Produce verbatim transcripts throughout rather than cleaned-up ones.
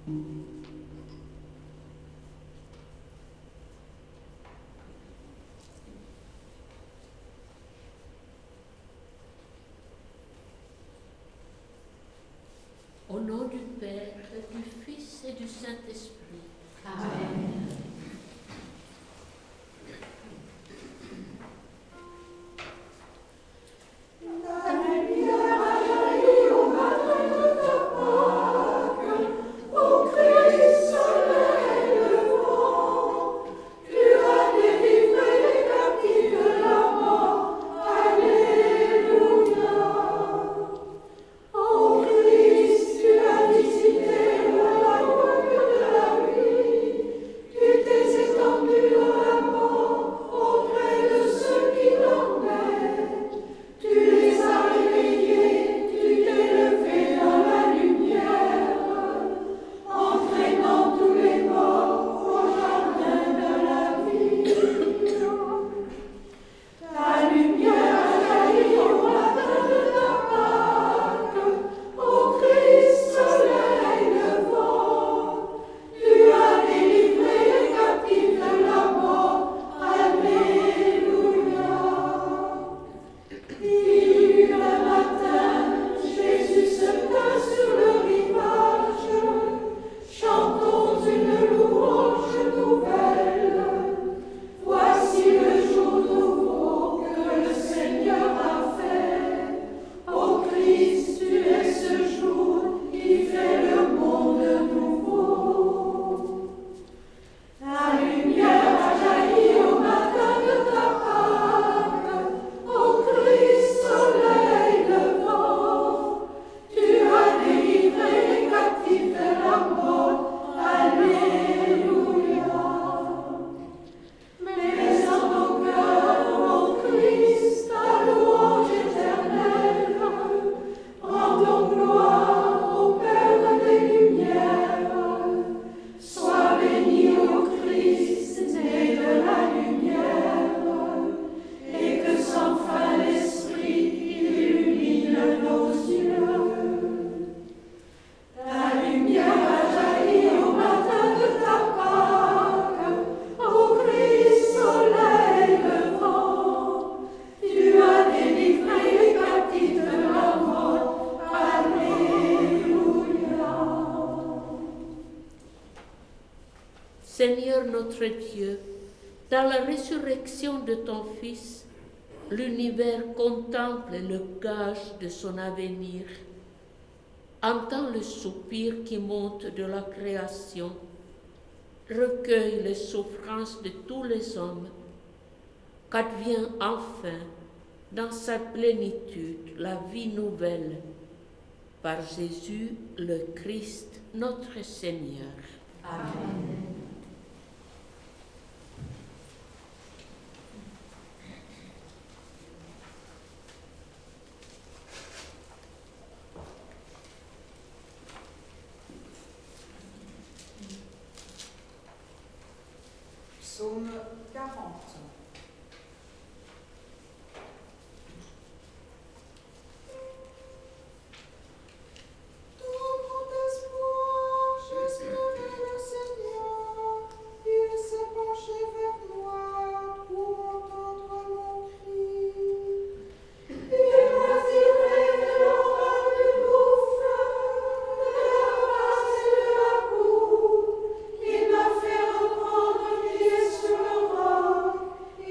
Au nom du Père, du Fils et du Saint-Esprit. Amen. Seigneur notre Dieu, dans la résurrection de ton Fils, l'univers contemple le gage de son avenir. Entends le soupir qui monte de la création, recueille les souffrances de tous les hommes, qu'advient enfin, dans sa plénitude, la vie nouvelle, par Jésus le Christ, notre Seigneur. Amen. Psaume quarante. Il m'a fait reprendre pied sur le roc.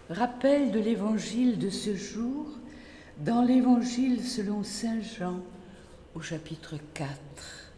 Rappel de l'évangile de ce jour dans l'évangile selon saint Jean au chapitre quatre.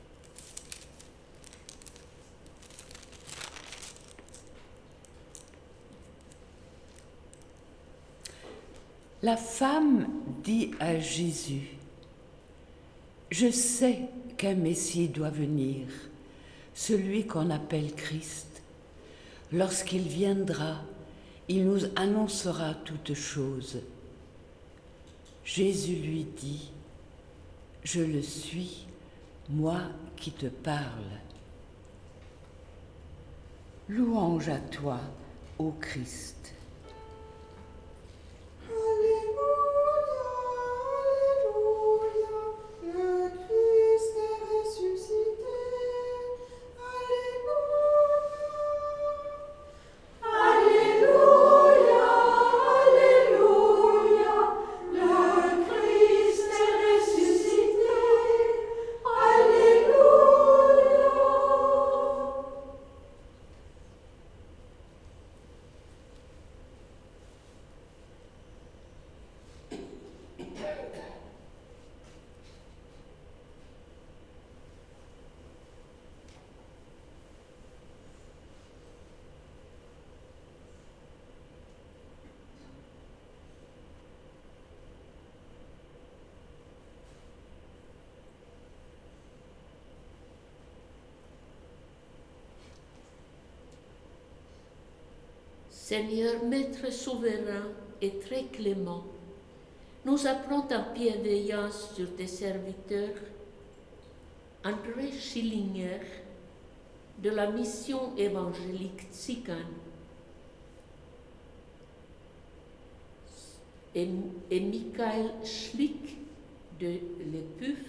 La femme dit à Jésus: « Je sais qu'un Messie doit venir, celui qu'on appelle Christ. Lorsqu'il viendra, il nous annoncera toutes choses. » Jésus lui dit: « Je le suis, moi qui te parle. » Louange à toi, ô Christ. Seigneur, Maître souverain et très clément, nous appelons ta bienveillance sur tes serviteurs. André Schillinger, de la mission évangélique Tzigane, et, et Michael Schlick de l'Epuf,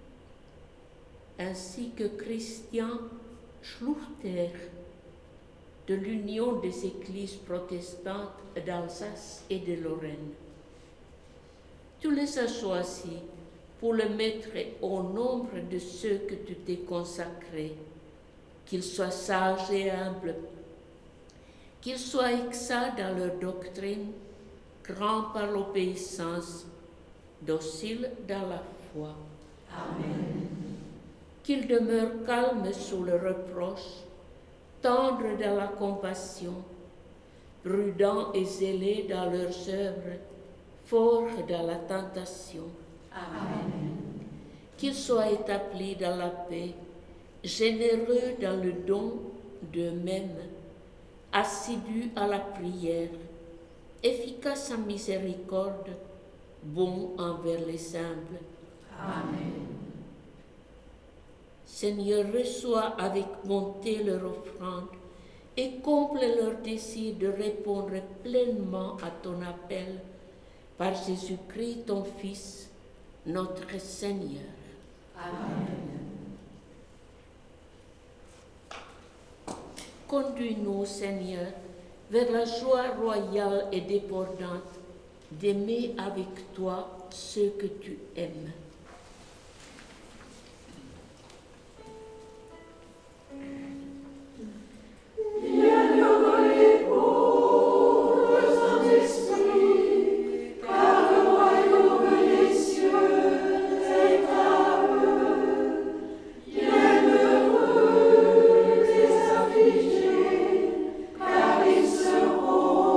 ainsi que Christian Schluchter de l'Union des Églises protestantes d'Alsace et de Lorraine. Tu les as choisis pour le mettre au nombre de ceux que tu t'es consacrés, qu'ils soient sages et humbles, qu'ils soient exacts dans leur doctrine, grands par l'obéissance, dociles dans la foi. Amen. Qu'ils demeurent calmes sous le reproche, tendres dans la compassion, prudents et zélés dans leurs œuvres, forts dans la tentation. Amen. Qu'ils soient établis dans la paix, généreux dans le don d'eux-mêmes, assidus à la prière, efficaces en miséricorde, bons envers les humbles. Amen. Seigneur, reçois avec bonté leur offrande et comble leur désir de répondre pleinement à ton appel par Jésus-Christ, ton Fils, notre Seigneur. Amen. Conduis-nous, Seigneur, vers la joie royale et débordante d'aimer avec toi ceux que tu aimes.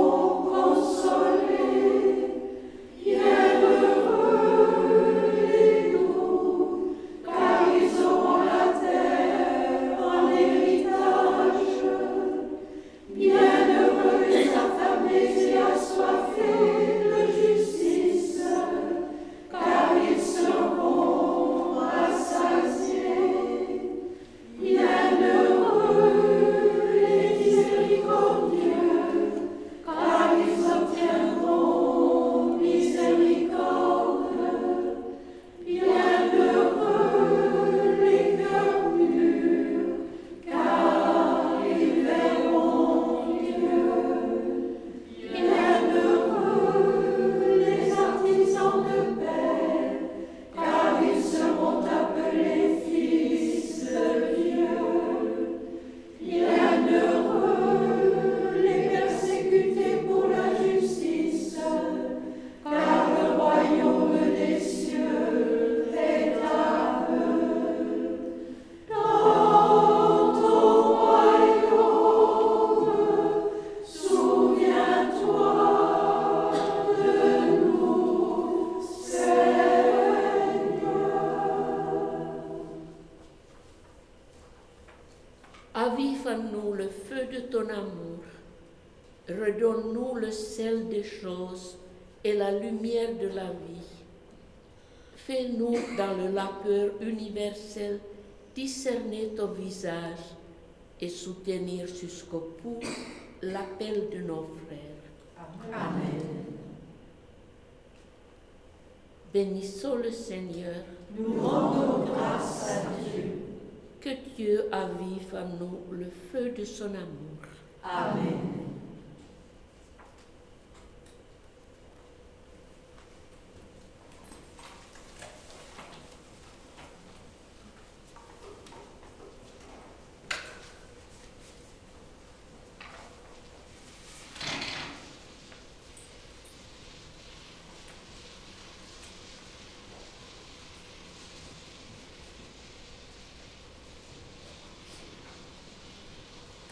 Consolés, bien heureux Avive en nous le feu de ton amour. Redonne-nous le sel des choses et la lumière de la vie. Fais-nous, dans le labeur universel, discerner ton visage et soutenir jusqu'au bout l'appel de nos frères. Amen. Bénissons le Seigneur. Nous rendons grâce à Dieu. Que Dieu avive en nous le feu de son amour. Amen.